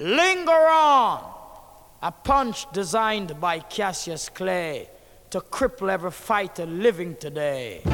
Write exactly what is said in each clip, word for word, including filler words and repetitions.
Linger on, a punch designed by Cassius Clay to cripple every fighter living today.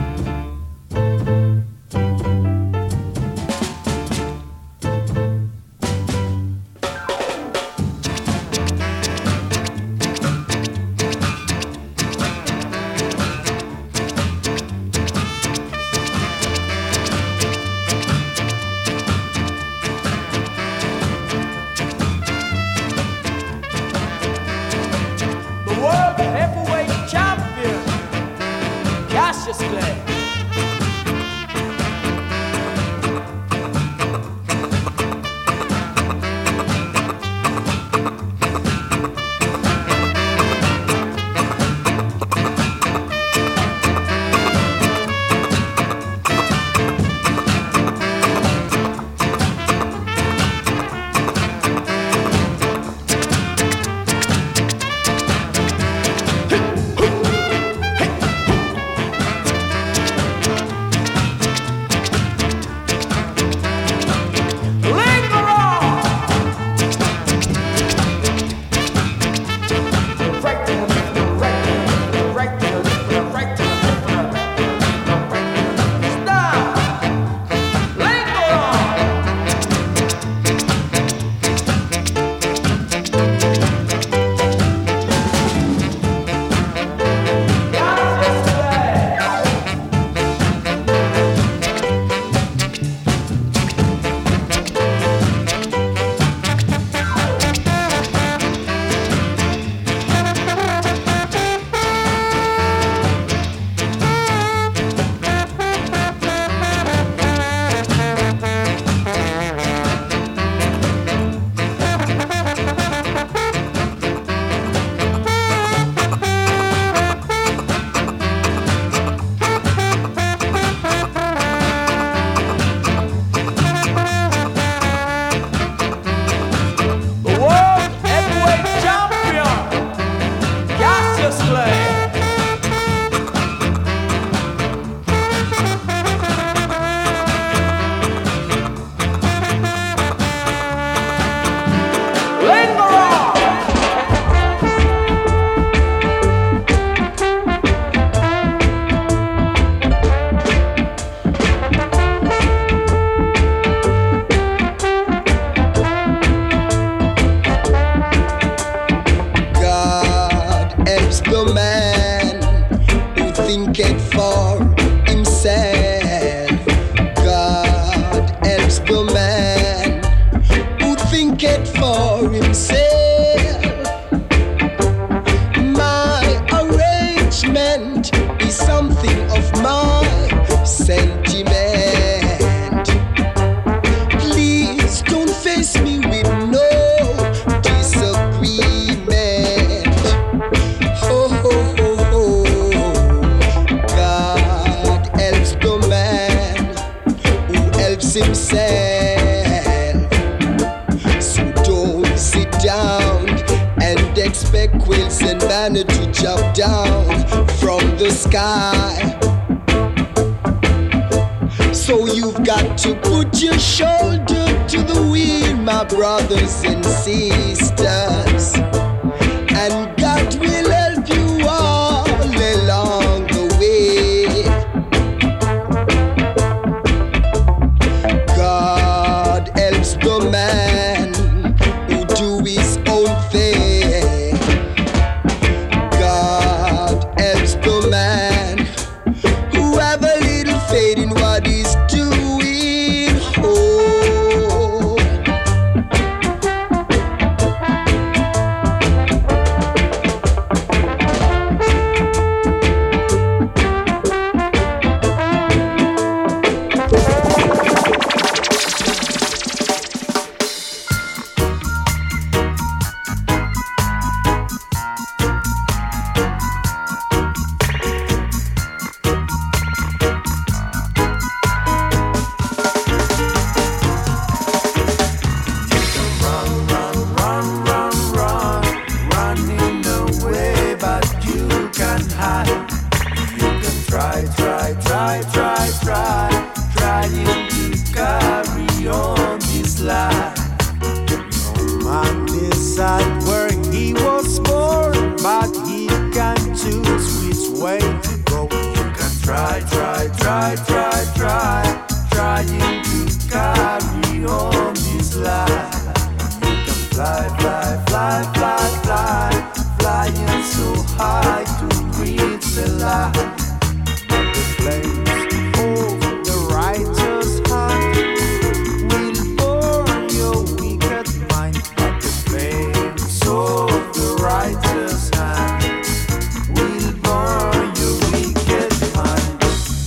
Fly, fly, fly, fly, fly, flying so high to reach the light. The flames of the righteous heart will burn your wicked mind. The flames of the righteous hand will burn your wicked mind.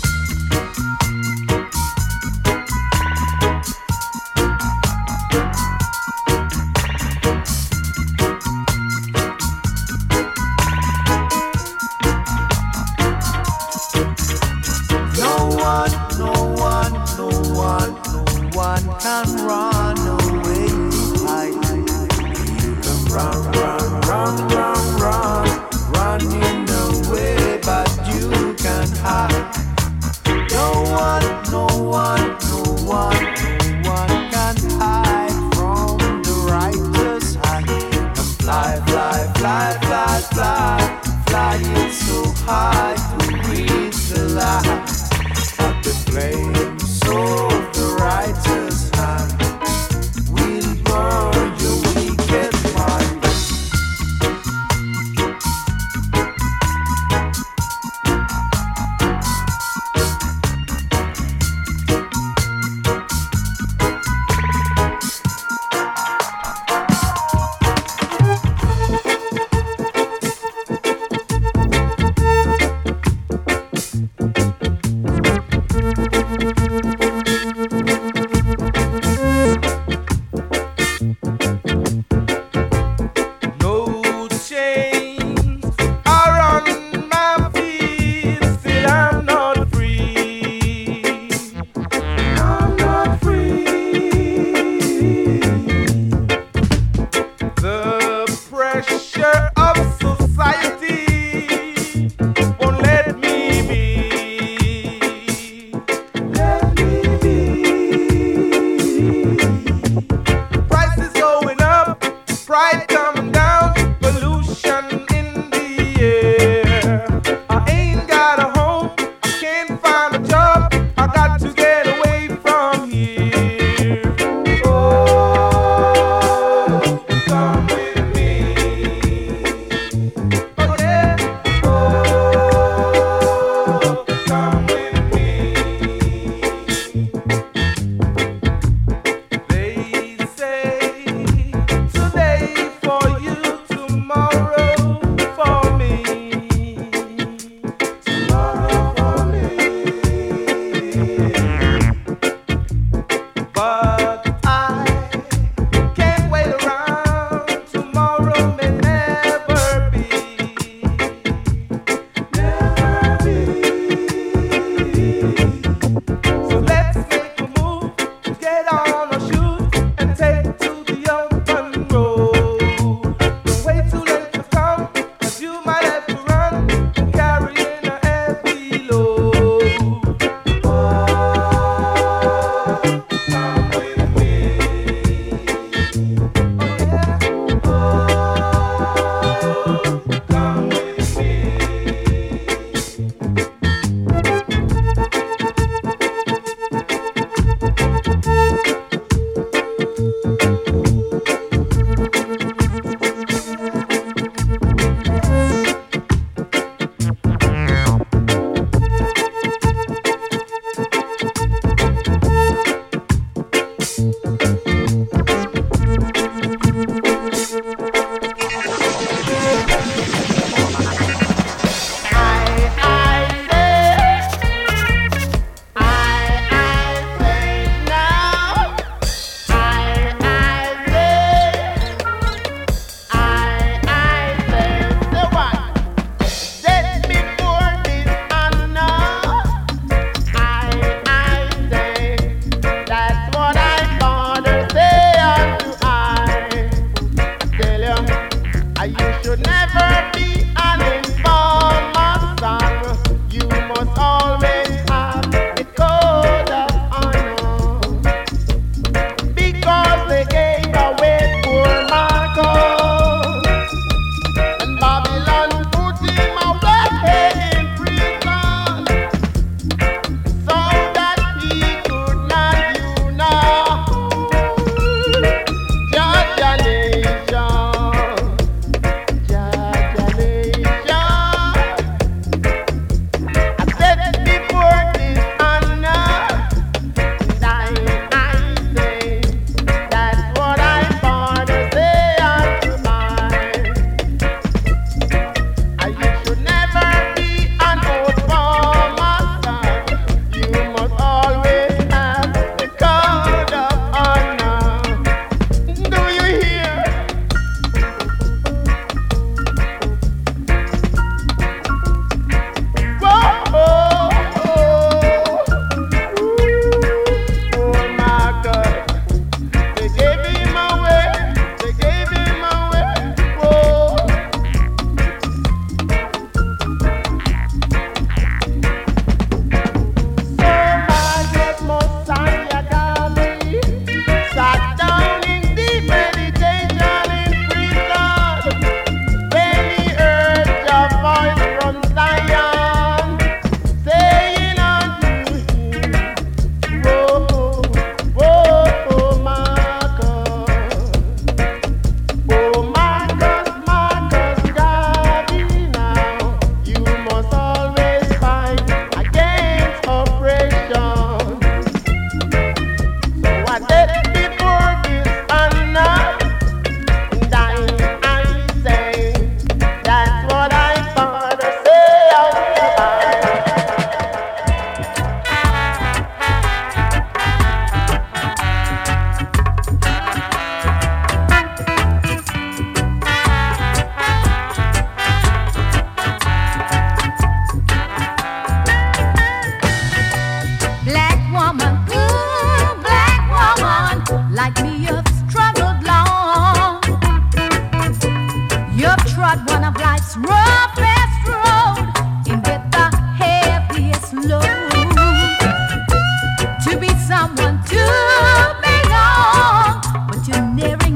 No one, no one, no one, no one can run away to hide. You can run, run, run, run, run, running away, but you can't hide. No one, no one, no one, no one can hide from the righteous hand. And fly, fly, fly, fly, fly, flying so high to reach the light. But the flames of the righteous hand will burn your wicked mind. No chains are on my feet, still I'm not free. I'm not free. The pressure of society won't let me be. Let me be. Price is going up, pride coming down, pollution in the air. I ain't got a home, I can't find a job, I got to get away from here. Oh, come with me. Oh yeah. Oh, come with me. They say today for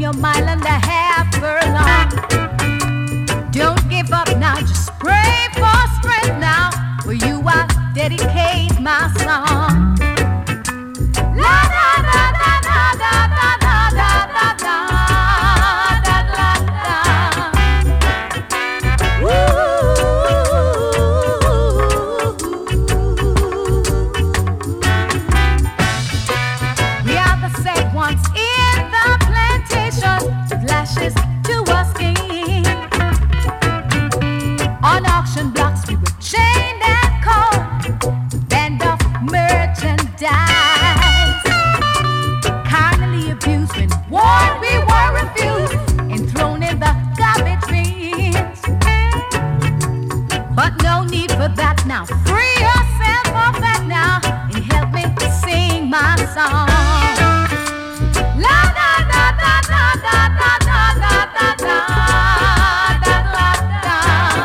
your mile and a half furlong. Don't give up now, just pray for strength now. For you I dedicate my song. La da da da da da da da da da da da da. We are the same ones in the plantation, lashes to us king. On auction blocks we were chained and cold, band of merchandise. Carnally abused when war we were refused and thrown in the garbage bins. But no need for that now. Free yourself of that now and help me sing my song. La da da da da da da da da da da da da da.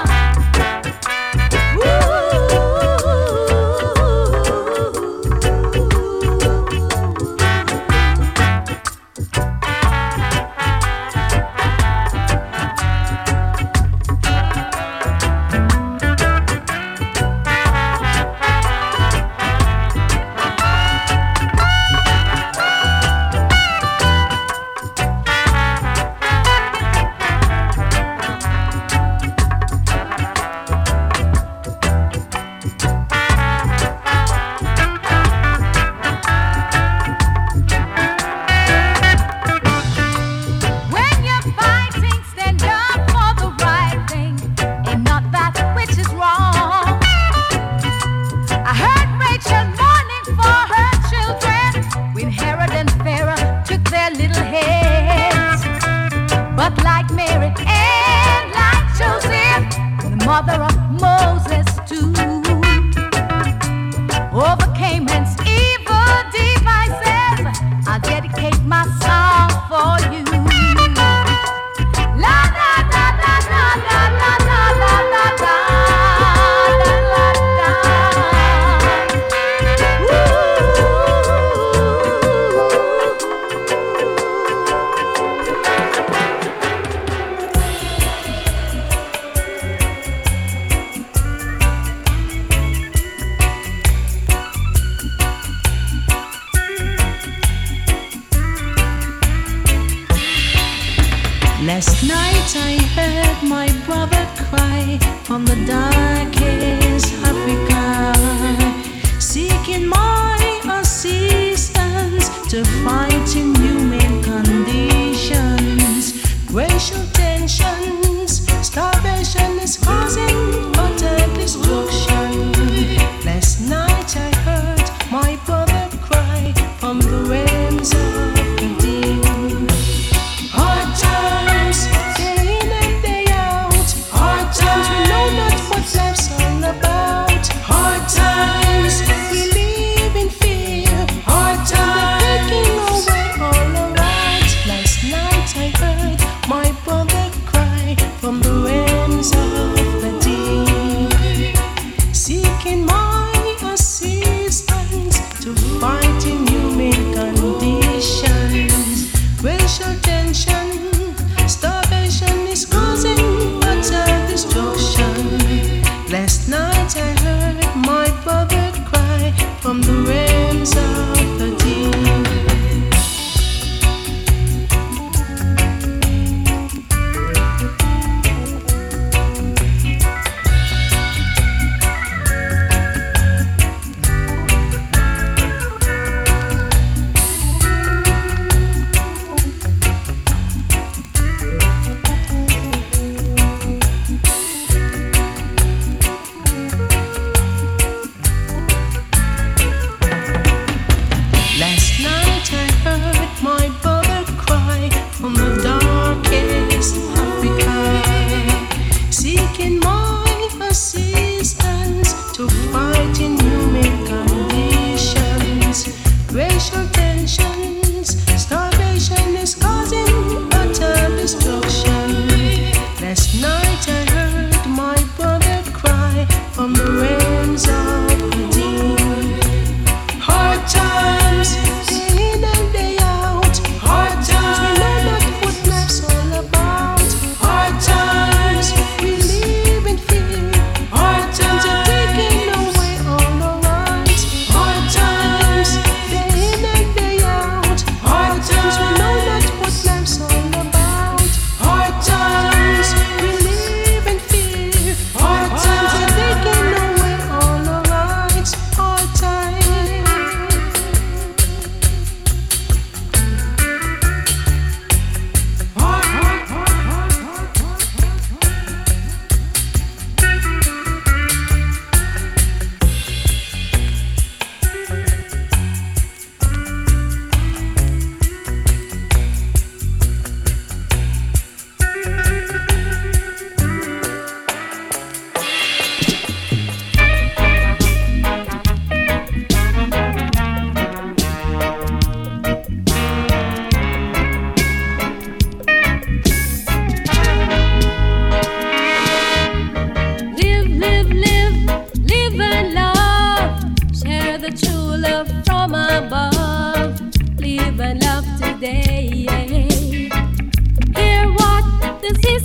When you're fighting, stand up for the right thing and not that which is wrong. I heard Rachel mourning for her children when Herod and Pharaoh took their little heads. But like Mary and like Joseph, the mother of Moses too, overcame man's evil devices. I'll dedicate my song for you. La da da da da da da da da da da da da. Last night I heard my brother cry from the darkest Africa, seeking my assistance to fight in human conditions. Racial tensions, starvation is causing utter destruction. Last night I heard my brother cry from the realms of the deep. Hard times, day in and day out. Hard times, we know not what life's all about. Hard times, we live in fear. Hard times, they're taking away all our rights. Last night I heard my brother cry from the realms of the deep, seeking my assistance to fight in human conditions. Racial tension, starvation is causing utter destruction. Last night I heard my brother cry from the realms of the deep.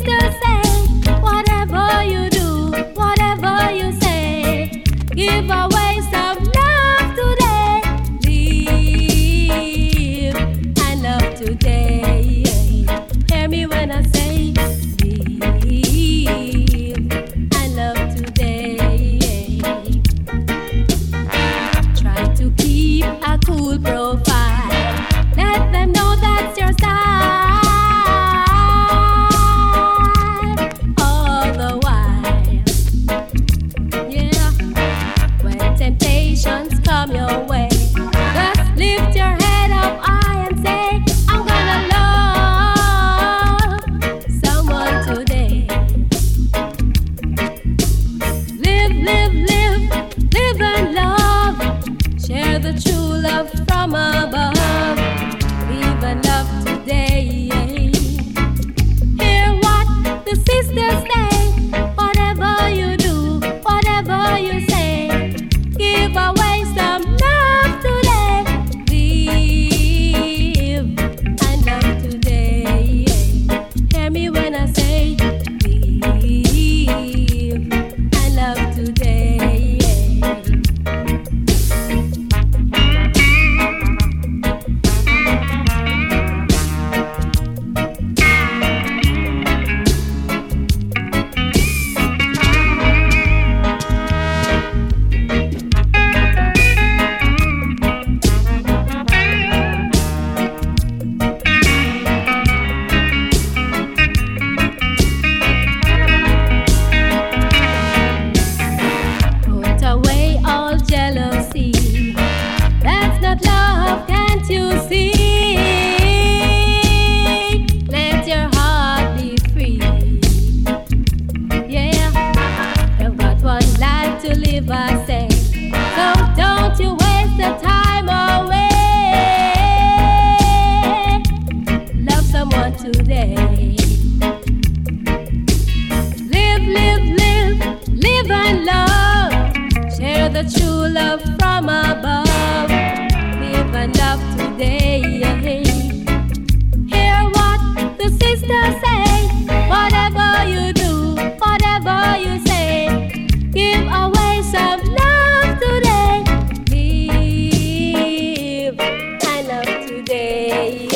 sisters say, whatever you do, whatever you say, give away some love today. Live and love today. Hear me when I say, live and love today. Try to keep a cool profile. Let them know that's your style. All the while, yeah. When temptations come your way, just lift your head up high and say, I'm gonna love someone today. Live, live, live, live and love. Share the true love from above. Live and love today. Hear what the sisters say. Whatever you do, whatever you say, give away some love today. Live and love today. Hear me when I say, live and love today. Put away all jealousy. That's not love, can't you see? Let your heart be free. Yeah, you've got one life to live, I say. So don't you waste the time away. Love someone today. Live, live, live, live and love. Share the true love from above. Live and love today. Hear what the sisters say. Whatever you do, whatever you say, give away some love today. Live and love today.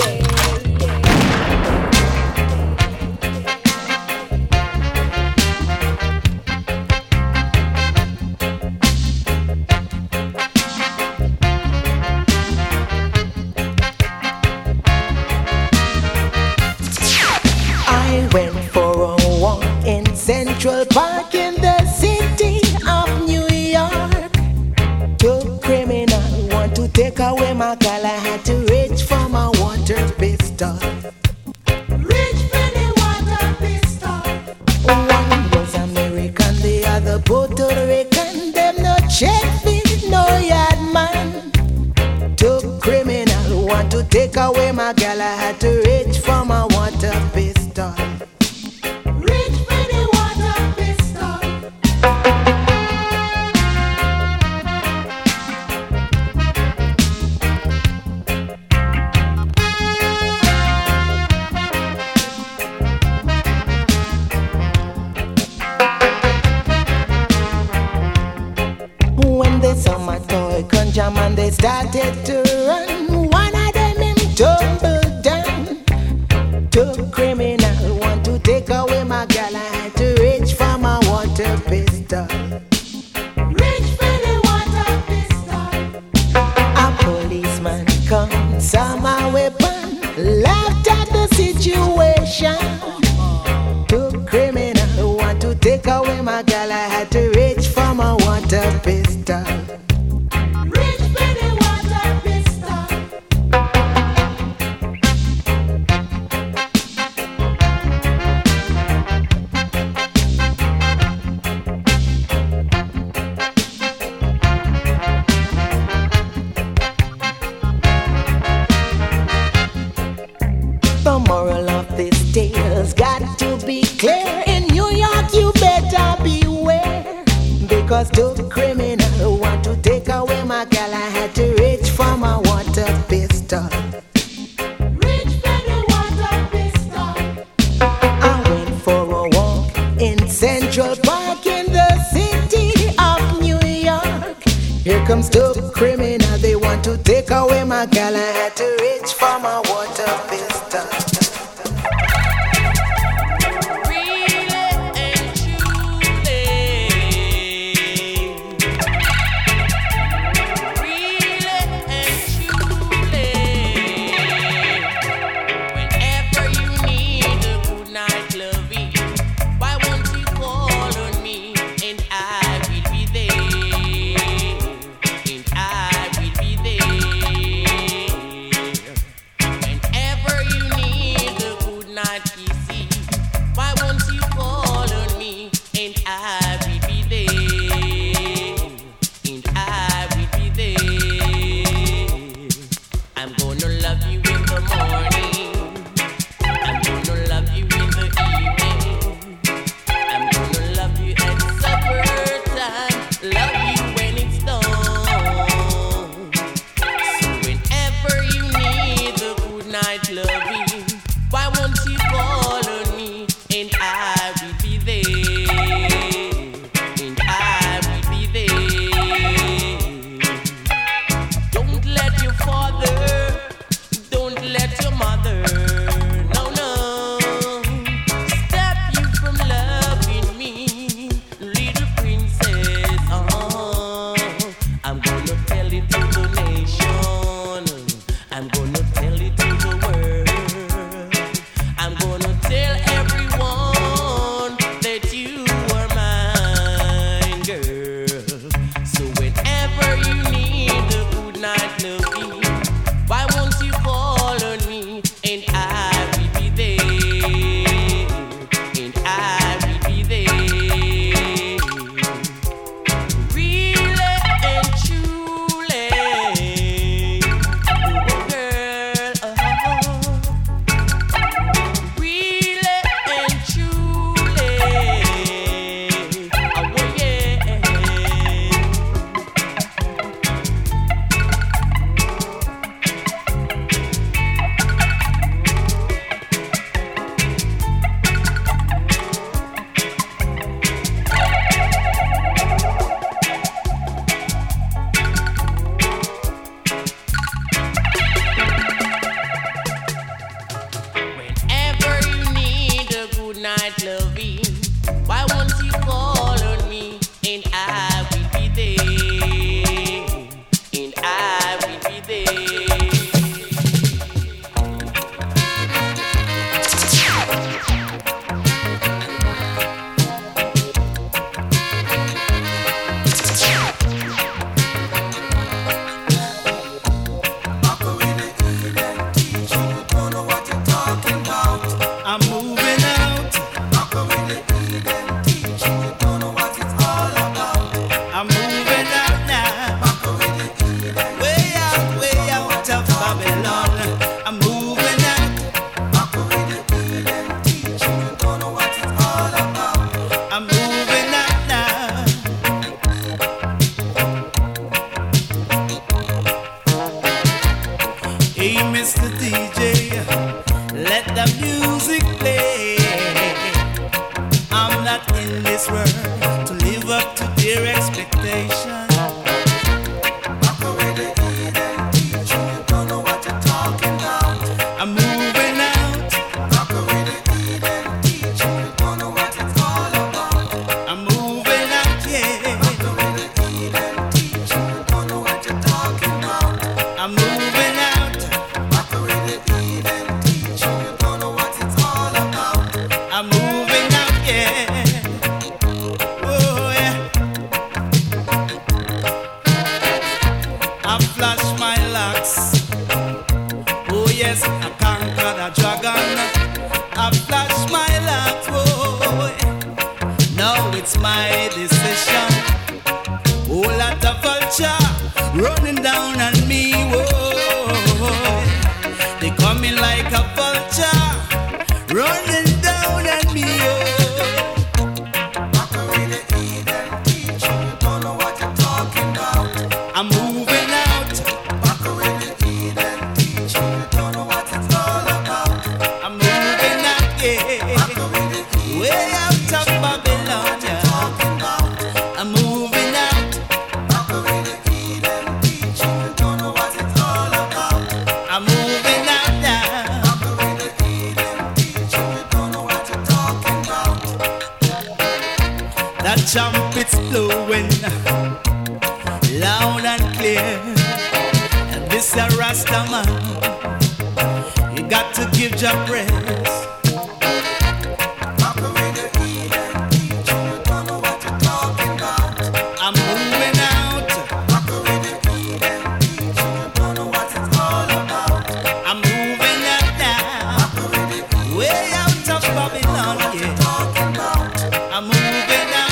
I went for a walk in Central Park in the city of New York. Two criminals want to take away my girl. I had to reach for my water pistol. Reach for the water pistol. One was American, the other Puerto Rican. Them no check feet, no yard man. Two criminals want to take away my girl. I had to reach for my water pistol. Reach for the water pistol. When they saw my toy conjure man, they started to run. One of them him tumbled down. Two criminals want to take away my girl. I had to reach for my water pistol. Reach for the water pistol. A policeman come, saw my weapon, laughed at the situation. Two criminals want to take away my girl. I had to reach for my water pistol. Reach for the water pistol. The moral of this tale's got to be clear. In New York, you better beware. Because two criminals want to take away my girl. I had to reach for my water pistol. Reach for the water pistol. I went for comes to criminal. They want to take away my gal. I had to reach for my water pistol. Babylon, yeah. I'm moving out. trumpets blowing loud and clear. And this a Rasta man, you got to give your praise. I'm moving out. I'm moving out now, way out of Babylon, yeah. I'm moving out.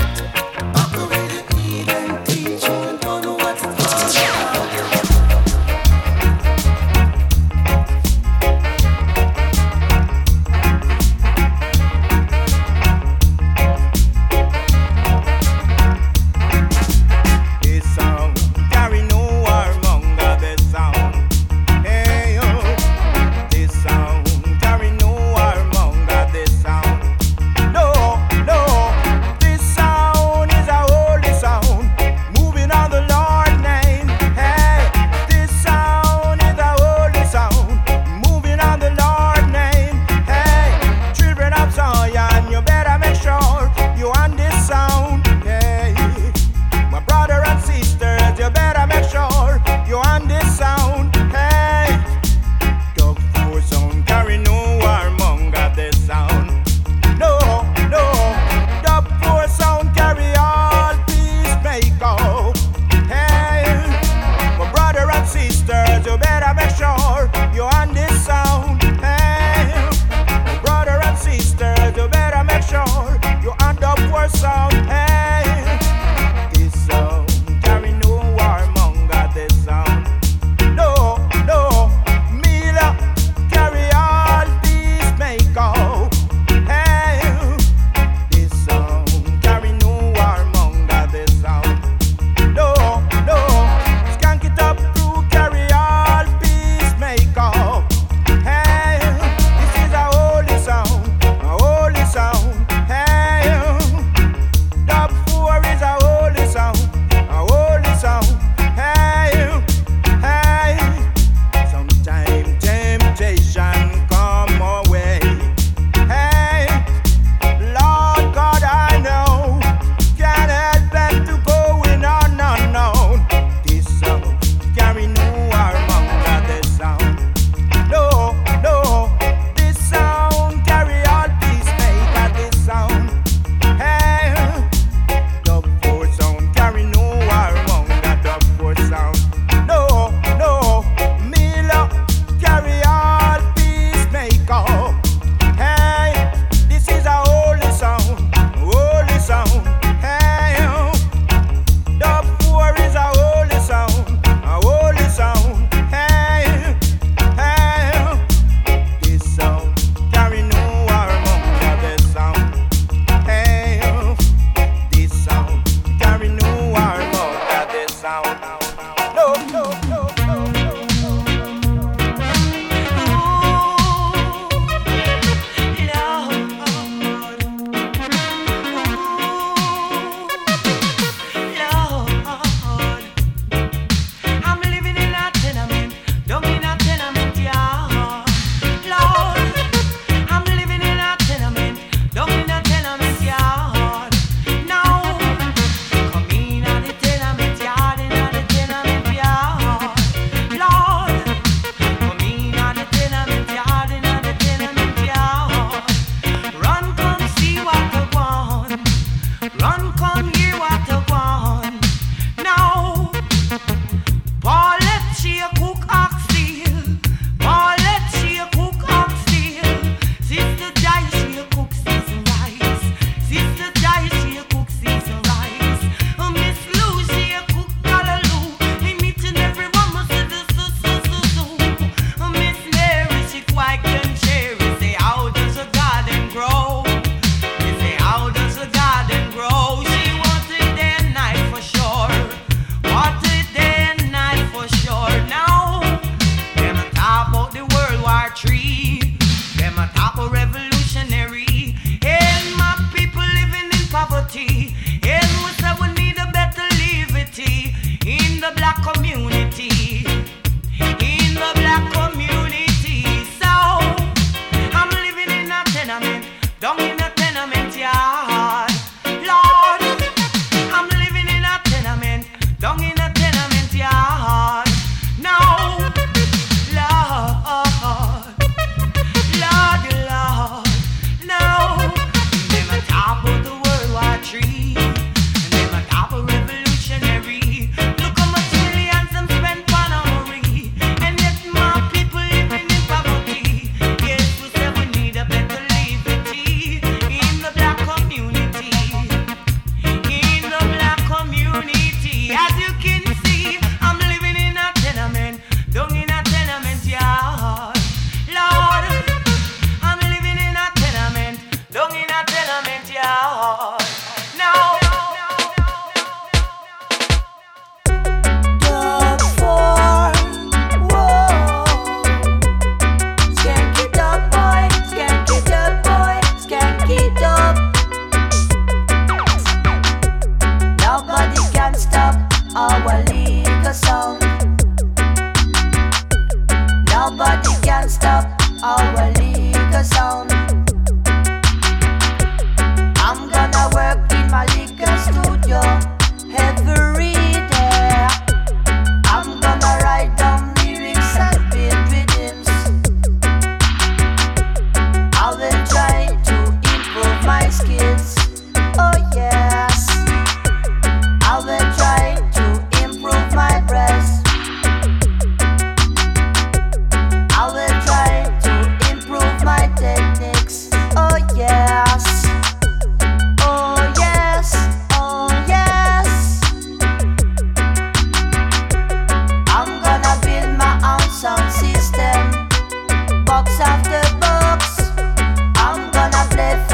Down in a tenement yard, Lord,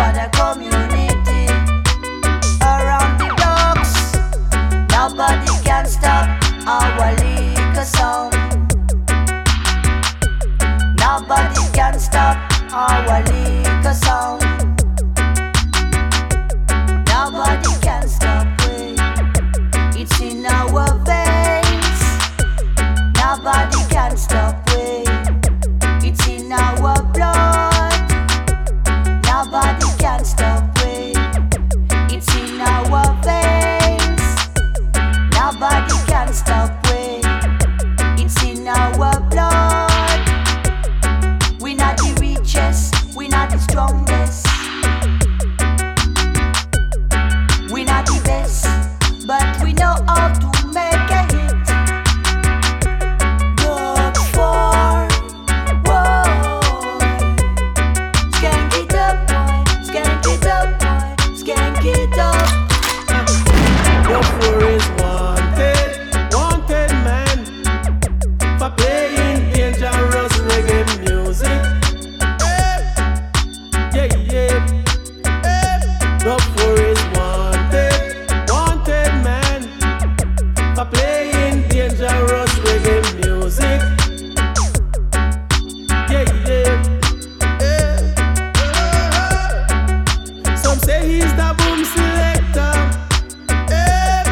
for the community. Around the docks, nobody can stop our liquor sound. Nobody can stop our liquor sound. Nobody can stop it. It's in our veins. Nobody can stop it. It's in our blood. Nobody can stop it. It's in our veins. Nobody can stop it. It's in our blood. We're not the richest. We're not the strongest. We're not the best, but we know how to make a hit. Look for, whoa. Skank it up, boy. Skank it up, boy. Skank it up. Look for his wanted, wanted man for playing dangerous reggae music. Hey. Yeah, yeah. Hey. Look for his wanted, wanted man for playing dangerous reggae music. Yeah, yeah. Hey. Some say he's the boom selector. Hey.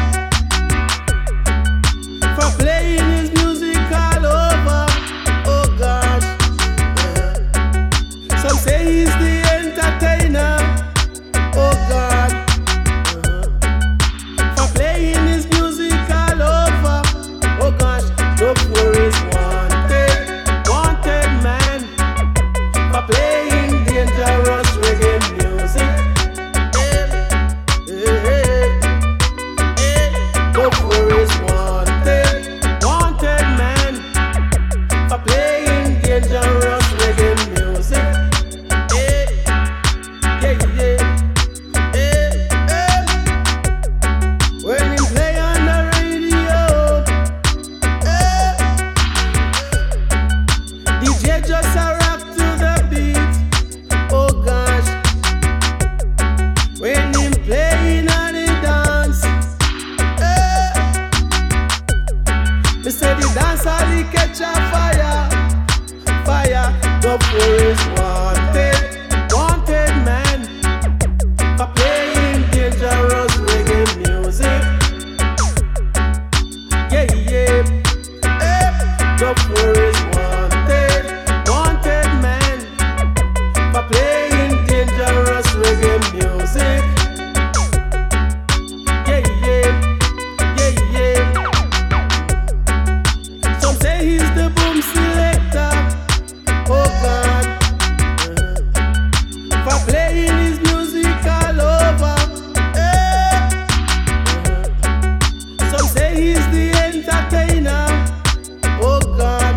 For playing his music all over. Oh gosh. Yeah. Some say he's the entertainer. Oh God. Uh-huh. For playing his music all over. Oh gosh. Look for his wanted, wanted man for playing dangerous reggae music. Hey, hey, hey, hey. Look for his wanted, wanted man for playing dangerous reggae music. Hey, yeah, yeah. Hey, hey. When he play on the radio, hey. D J just a rock to the beat. Oh gosh. When he playing on the dance, hey. Me say the dancer he catch a fire, fire. Go for his wanted, wanted man for playing dangerous reggae music. Yeah, yeah. Hey. Go for his wanted, wanted man for playing dangerous reggae music. Yeah, yeah. Yeah, yeah. Some say he's the boom selector. Oh God. Uh-huh. For playing his music all over. Hey. Uh-huh. Some say he's the entertainer. Oh God.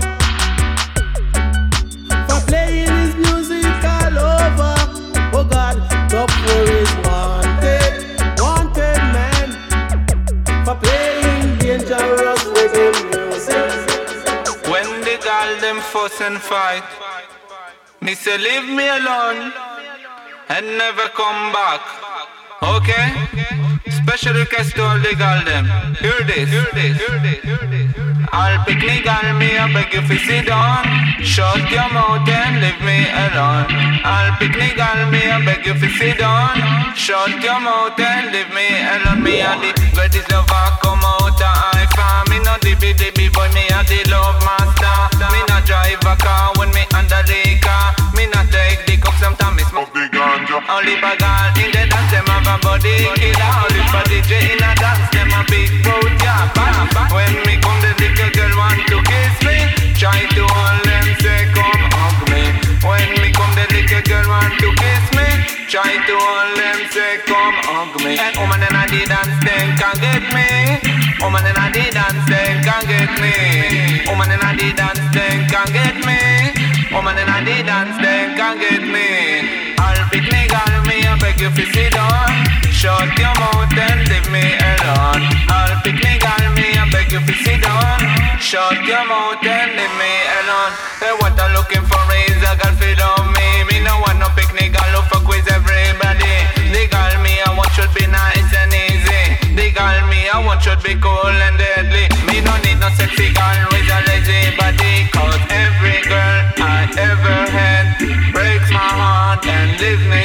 For playing his music all over. Oh God. Top for his wanted, wanted man for playing dangerous reggae music. When the girl them fuss and fight, me say leave me alone and never come back. Okay? Special request to all the girl them. Hear this. Hear this. Hear this. Hear this. I'll pick me girl, me I beg you to sit down. Shut your mouth and leave me alone. I'll pick me girl, me I beg you to sit down. Shut your mouth and leave me alone. Me and the greatest lover come out of I farm. Me no dibby dibby boy, me a the love master. Me not drive a car when me under the car. Me not take the cup, sometimes me smoke the ganja. Only for girl in the dance, them have a body killer. Only for D J in a dance, them a big road yeah. When me come, the little girl want to kiss me. Try to hold them, say come hug me. When me come, the little girl want to kiss me. Try to hold them, say come hug me. And woman in a the dance, they can get me. Woman in a the dance, they can get me. Woman in a the dance, they can get me. Woman in a the dance, they can get me. I'll pick me girl, me I beg you to sit down. Shut your mouth and leave me alone. I'll pick me girl, me I beg you to sit down. Shut your mouth and leave me alone. Hey, what I'm looking for is a girl fit on me. Me no want no picnic girl who fuck with everybody.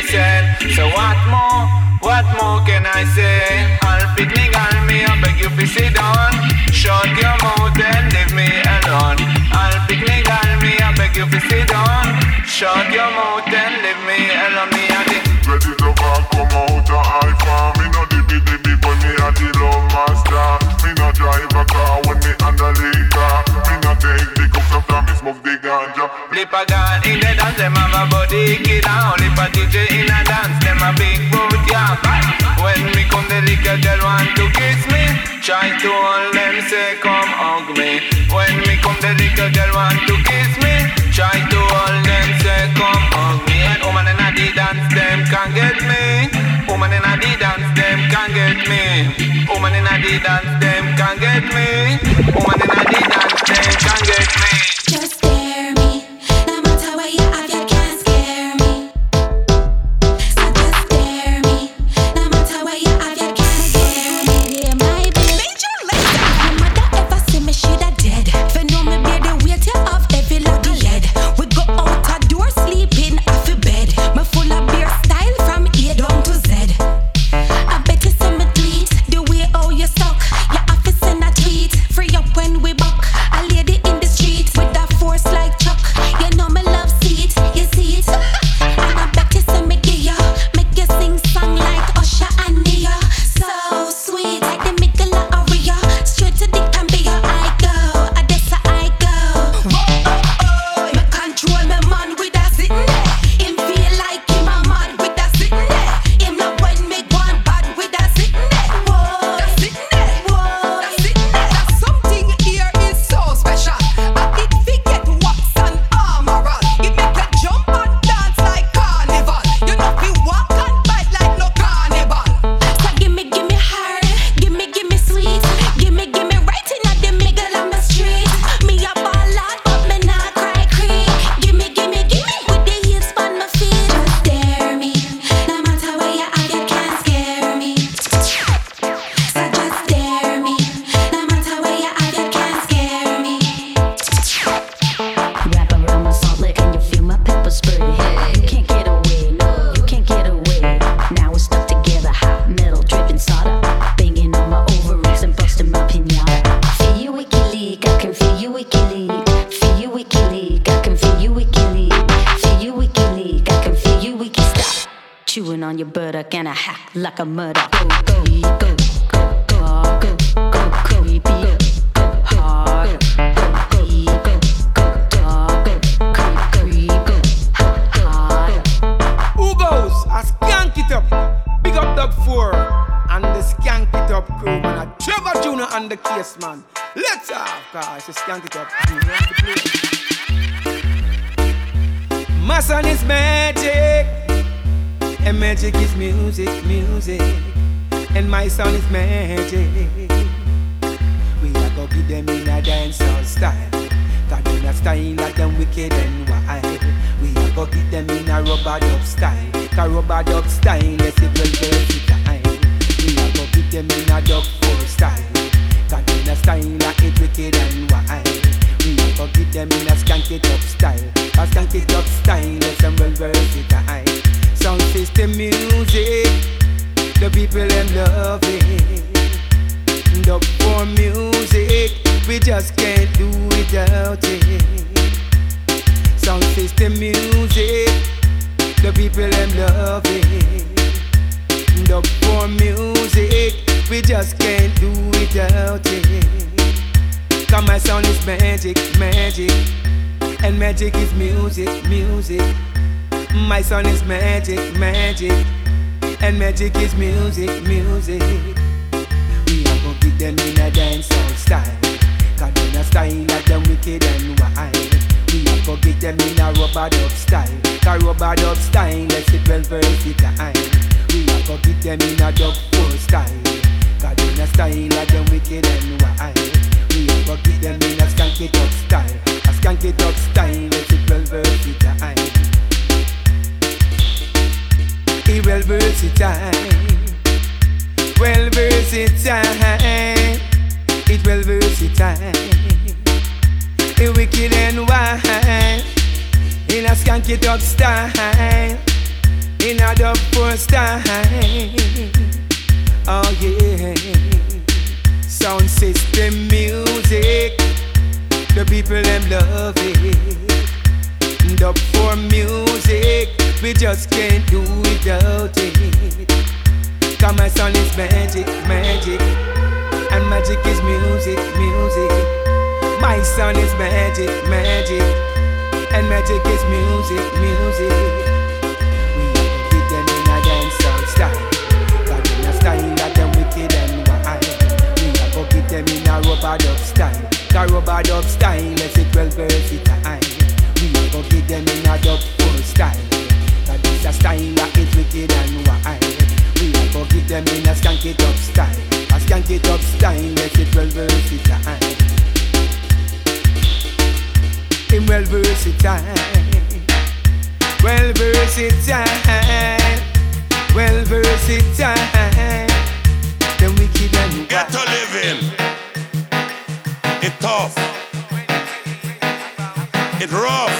said. So what more, what more can I say? I'll picnic on me, I beg you to sit down. Shut your mouth and leave me alone. I'll picnic on me, I beg you to sit down. Shut your mouth and leave me alone. Me and the ready to back, come out the iPhone. Me no dibby dibby, but me a the love master. Me no drive a car when me under liquor. Me no take the cups after me smoke the ganja. Flip a gun in the dance, them have a body killer. Only for D J in a dance, them a big boot, yeah. When me come the liquor girl want to kiss me. Try to hold them, say come hug me. When me come the liquor girl want to kiss me. Try to hold them, say come hug me. And woman in a the dance, them can't get me. Woman in a the dance, them can't get me. Woman in a the dance, them can't get me. Woman in a the dance, them can't get me. Just scare me. No matter where you are, you can't scare me. So just scare me. No matter where you are, you can't scare me. Yeah, my baby. Your mother ever see me, she da dead. If know me bear the weight of heavy like the head. We go out a door, sleeping off a bed. Me full of beer style from A down to Z. I bet you see me tweet the way how you suck. Your office in a tweet. Free up when we buck. A lady in the street with a force like Chuck. You know me love seat, you see it. And I bet you see me give ya, make you sing song like Usher and Nia. So sweet, like the middle of Aria. Straight to the Cambia I go, Odessa I go. Oh oh oh, me control me man with a sitting there. Him feel like him a man with a sitting there. Him love when me go on bad with a sitting there. Whoa, that sitting there, whoa, that sitting there. That something here is so special. And it forget wax and armor. It make you jump and dance like carnival. You know we walk and bite like no carnival. So gimme, gimme hard, gimme, gimme sweet, gimme, gimme right in at the middle of my street. Me a ball out, but me not cry creep. Gimme, gimme, gimme with the heels on my feet. Just dare me, no matter where you are, you can't scare me. So just dare me, no matter where you are, you can't scare me. Wrap around my salt lick and you feel my pepper spray. You can't get away, no, you can't get away. Now we're stuck together, hot metal dripping soda, banging on my ovaries and busting my pinata. Feel you WikiLeaks, I can feel you WikiLeaks. Feel you WikiLeaks, I can feel you WikiLeaks. Feel you WikiLeaks, I can feel you Wiki. Stop chewing on your buttock and I hack like a murder. Go, go, go, go, go, go, go, creepy, go, go hard, go, go, go, go, dog, go, creep, creep, go, hard. Who goes? I skank it up. Big up Dub four and the skank it up crew, man. A Trevor Junior and the case, man. Let's have, cause you skank it up. My son is magic, and magic is music, music. And my son is magic. We are go give them in a dancehall style. Cause in a style like them wicked and wild. We are go give them in a rubber dub style. Cause rubber dub style, let's see well versatile. We are go give them in a dub four style. Cause in a style like it wicked and wild. We are go give them in a skank it up style. A skank it up style, let's see well versatile. Sound system music, the people them love it. Dub for music, we just can't do without it. Sound system music, the people them love it. Dub for music, we just can't do without it. Cause my sound is magic, magic, and magic is music, music. My son is magic, magic, and magic is music, music. We are gonna give them in a dancehall style. Cause in a style like them wicked and wild. We are gonna give them in a rubber dub style. Cause rubber dub style, let's it well versatile. We are gonna give them in a dub four style. Cause in a style like them wicked and wild. We are gonna give them in a skank it up style. A skank it up style, let's it well versatile. He well versatile, well versatile, it well versatile. He wicked and wild, in a skank it up style. in a dub first time. Oh yeah, sound system music, the people them love it. Dub for music, we just can't do without it. Cause my son is magic, magic, and magic is music, music. My son is magic, magic, and magic is music, music. We get them in a dancehall style, but in a style that them wicked and wild. We a go get them in a rubber dub style, the rubber dub style, let's it well versatile. We a go get them in a dub full style, but it's a style that is wicked and wild. We a go get them in a skanky dub style, a skanky dub style, let's it well versatile. Him well versatile, well versatile, well versatile. Then we keep them get to living. It tough, it rough,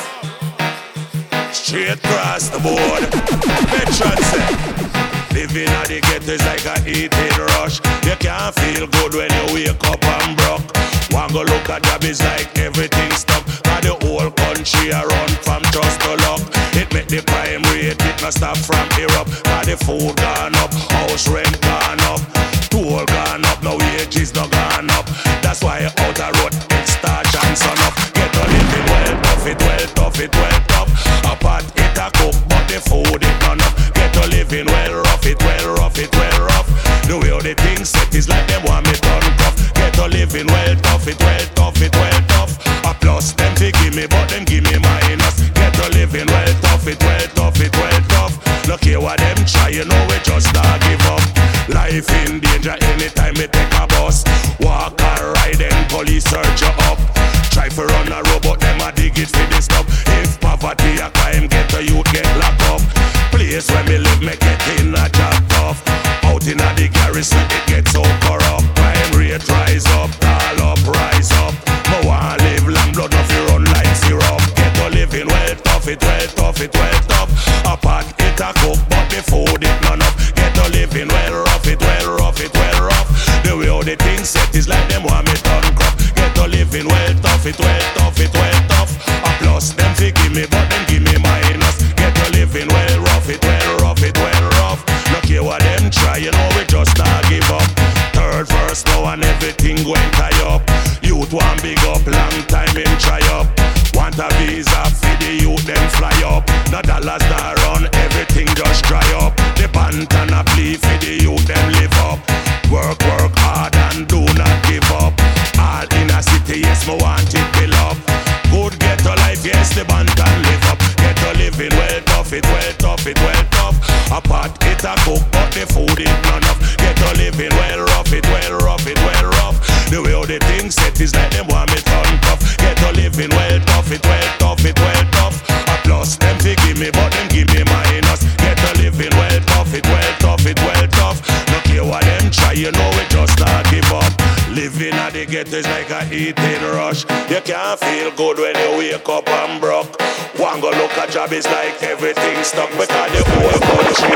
straight across the board. Veteran say, living at the ghetto is like a eating rush. You can't feel good when you wake up and broke. One go look at job is like everything stuck. Cause the whole country a run from trust to luck. It make the crime rate, it no stop from erupt. Cause the food gone up, house rent gone up, toll gone up, no wages no gone up. That's why out a road, it's starch and sun up. Get to living well tough, it well tough, it well tough. A pot it a cook, but the food it none up. Get to living well rough, it well rough, it well rough. The way all the things set is like them want me done tough. Get to living well tough, it well tough, it well tough. A plus them they give me, but them give me minus. Get to living well tough, it well tough, it well tough. Look here what them try, you know we just not give up. Life in danger anytime we take a bus. Walk or ride and police search you up. Try for run a robot, them a dig it for this stuff. If poverty a crime, get to youth get locked up. Place where me live, me get in a job tough. Out in a the garrison, it gets so corrupt. Crime rate rise up, all up, rise up. Me want live long, blood off you run like syrup. Get to living well tough, it well tough, it well tough. A pot it a cook, but the food it none up. Get to living well rough, it well rough, it well rough. The way all the things set is like them want me done crop. Get to living well tough, it well tough, it well tough. A plus them fi give me, but them give me minus. Get to living well rough, it well rough, it well rough. Look here what them try, you know we just not give up. Third verse now and everything going tie up. Youth want big up, long time in try up. Want a visa for the youth them fly up. The dollars that run, everything just dry up. The band and a plea for the youth them live up. Work, work hard and do not give up. All in a city, yes, me want it build up. Good get to life, yes, the band can live up. Get to living well tough, it well tough, it well tough. A pot it a cook, but the food it none of. Get to living well rough, it well rough, it well rough. The way all the things set is like them want me turn tough. Get to living well tough, it well tough, it well tough. A plus them fi give me, but them give me minus. Get to living well tough, it well tough, it well tough. Look here what them try, you know we just not give up. Living at the ghetto is like a eating rush. You can't feel good when you wake up and broke. One go look at job is like everything stuck because the whole country.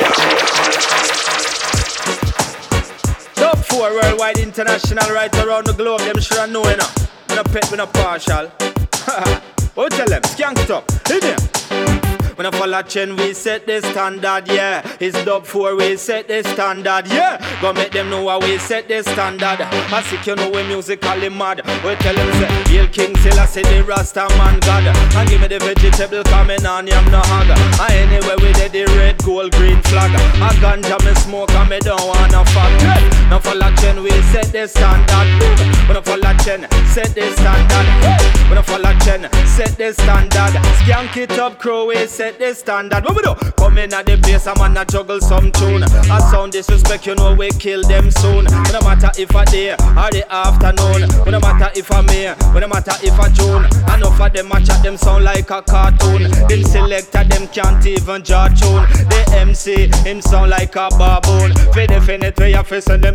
Top four worldwide, international, right around the globe. Them sure know enough. We no pet, we no partial. What tell them? Skank it up. In here. When I follow Chen, we set the standard, yeah. It's dub four, we set the standard, yeah. Go make them know how we set the standard. I sick, you know we musically mad. We tell them, say, Hail King Selassie, the Rasta man God. And give me the vegetable coming on, I'm no hog. And anyway, we did the red, gold, green flag. I ganja me smoke and me don't wanna fuck. Yeah. Now follow Chen, we set the standard. When I follow Chen, set the standard. When I follow Chen, set the standard. Skank it up, crow, we set the standard. What we do? Come in at the place, I'm gonna juggle some tune. I sound disrespect, you know we kill them soon. No matter if I day or the afternoon. No matter if I May, no matter if I June. Enough of them match at them sound like a cartoon. Them selector, them can't even draw tune. The M C, him sound like a baboon. For definite way, I face and them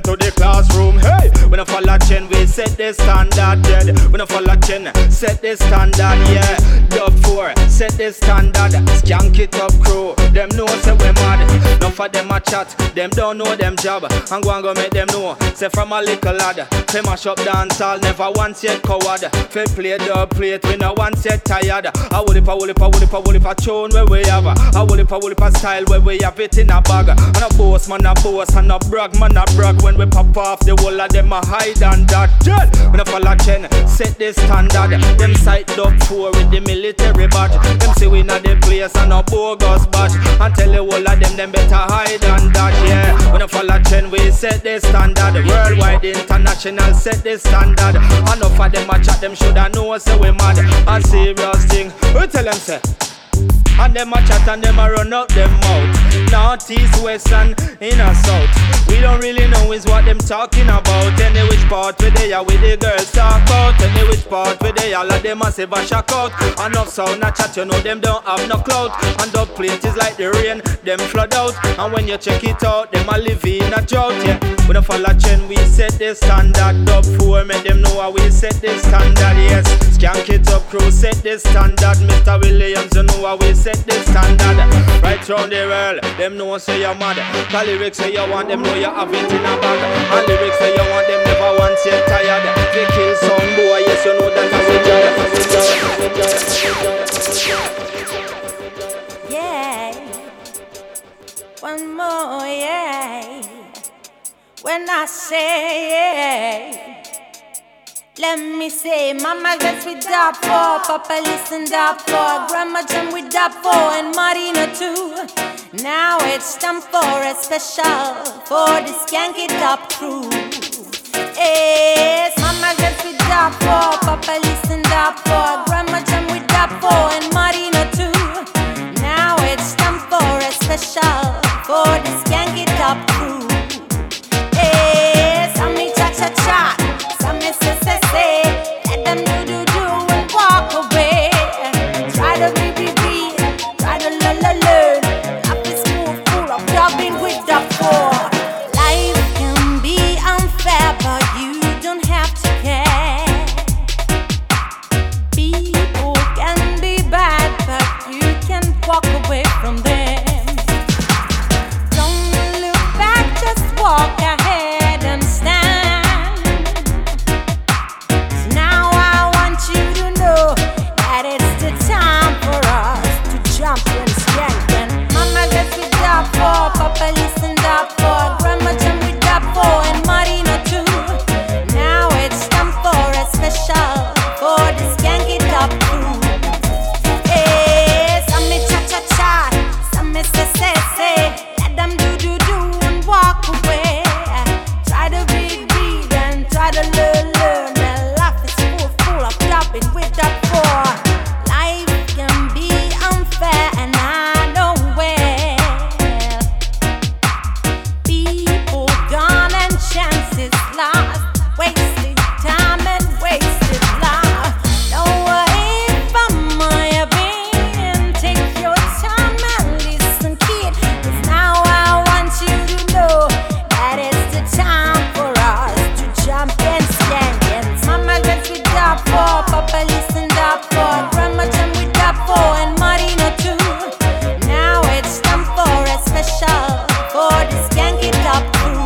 to the classroom. Hey, when I follow chain, we set the standard. Dead. When I follow chain, set the standard. Yeah, dub four, set the standard. Skank it up, crew. Them know say we mad. Enough for them a chat. Them don't know them job. I'm going to make them know. Say from a little lad. Say mash up dance all. Never once yet coward. Fair play dub plate. We no once yet tired. I will if I will if I will if I will if I tune where we have. I will if I will if I style where we have it in a bag. And a boss man a boss and a brag man a brag. When we pop off the whole of them a hide and that. Jet. When I follow chain, set the standard. Them sight dub four with the military badge. Them say we not the place and a bogus badge. And tell the whole of them them better hide and that. Yeah. When I follow chain, we set the standard. Worldwide, international, set the standard. Enough of them a chat, them shoulda know say we mad. A serious thing, we tell them say. And them a chat and them a run up them mouth. North, east, west and inner south. We don't really know is what them talking about. Any which part where they are with the girls talk about. Any which part where they all of them a say a shock out. Enough sound a chat, you know them don't have no clout. And dub plate is like the rain, them flood out. And when you check it out, them a live in a drought. Yeah, when I follow chain, we set the standard. Dub four, make them know how we set the standard. Yes, Skank it up, crew, set the standard. Mister Williams, you know how we set the standard. Right round the world, them know say you're mad. The lyrics say you want, them know you have it in a bag. And lyrics say you want, them never once yet tired. They kill some boy, yes you know that as a joy. Yeah, one more, yeah. When I say yeah, let me say, Mama gets with dub four, Papa listen dub four, Grandma jam with dub four, and Marina too. Now it's time for a special for the Skank It Up crew. Yes, Mama gets with dub four, Papa listen dub four, Grandma jam with dub four, and Marina too. Now it's time for a special for the Skank It Up crew. Yes, I'm me cha cha cha. Some say, say, say, let them do, do, do and walk away. Try to be, be, be, try to learn, learn, learn. Life is full, full of dubbing with the four. Life can be unfair, but you don't have to care. People can be bad, but you can walk away from them. Don't look back, just walk ahead and stand. Jump and skank and Mama gets with dub four, Papa listen dub four, Grandma jam with dub four, and Marina too. Now it's time for a special for the Skank It Up crew. Hey, some me cha cha cha, some me say say say, let them do do do and walk away. Try to read read and try to learn learn. And life is full full of dubbing with dub four. Life can be unfair and I know well. People gone and chances lost. Wasted time and wasted life. No way from my opinion. Take your time and listen, kid. 'Cause now I want you to know that it's the time for us to jump and skank. And Mama gets with dub four, Papa listen dub four, Grandma jam with dub four, and Marina too. Now it's time for a special for the Skank It Up crew.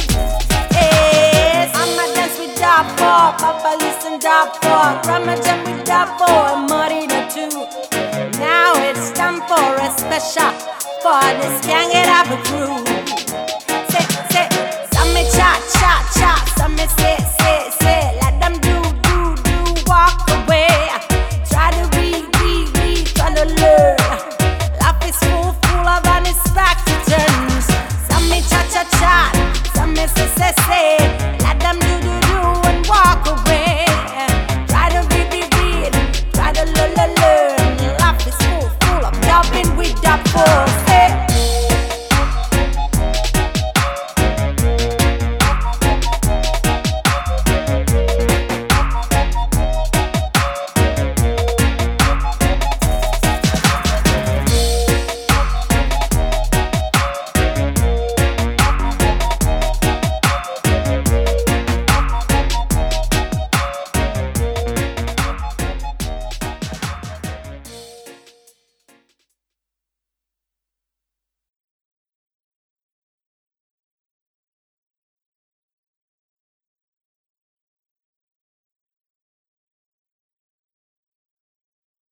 Yes, Mama dance with dub four, Papa listen dub four, Grandma jam with dub four, and Marina too. Now it's time for a special for the Skank It Up crew. Say, say, some me cha cha cha, some me say say say, let them do do do walk away. Try to read read read, try to learn. Life is full full of unexpected turns. Some me cha cha cha, some me say say say,